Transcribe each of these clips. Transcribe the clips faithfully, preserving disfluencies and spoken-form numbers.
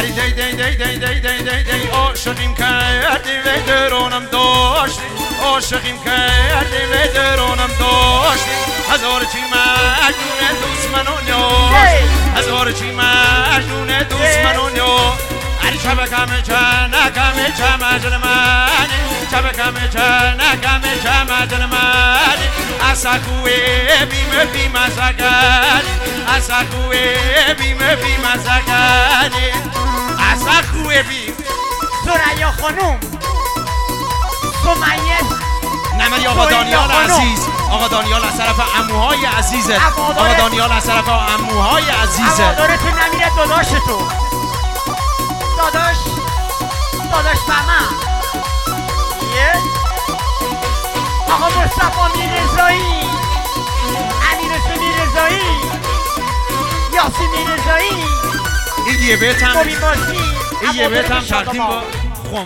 علی دی دی دی دی دی دی دی دی عاشقیم کردی و درونم داشتی عاشقیم کردی و درونم داشتی هزار چی مجنون دوست منو نیاشتی هزار چی مجنون دوست منو نیاشتی علی شبکم چنکم چمجن منی شبکم چنکم چمجن منی اسکوی بیم بیم سگنی اسکوی بیم بیم سگنی اسکوی بیم ثریا خانوم سمیه نمری آقا دانیال عزیز آقا دانیال از طرف عموهای عزیزت آقا دانیال از طرف عموهای عزیزت عوادارتون نمیره داداش تو داداش داداش فهمم یه آقا مصطفی میرزایی امیر حسین میرزایی یاسین میرزایی این یه بیت هم مبین باسی این یه بیت هم تقدیم با خم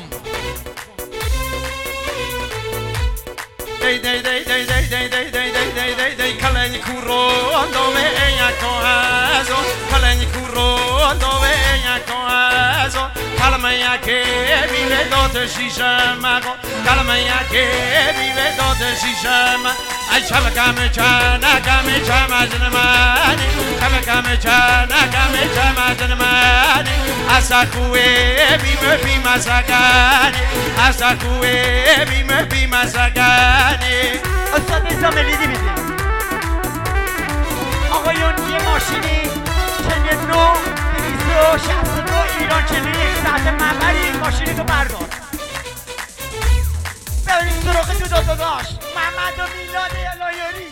دی دی دی دی دی دی دی دی دی دی دی دی کلنی کورون دومه یکو ازو کلنی کورون دومه یکو ازو کلمه یکی بیوه داد شیشه مگو کلمه یکی بیوه داد شیشه مگو ای شبکم چنکم چمجن منی شبکم چنکم چمجن منی اسکوی بیم بیم سگنی اسکوی بیم بیم سگنی استاد نظام لیدی بیدی آقایون یه ماشینی چنین نو دویست و شصت و دو ایران چنین یک ساعت منبری ماشینی تو بردار بریم سراغ دو داداش محمد و میلاد الهیاری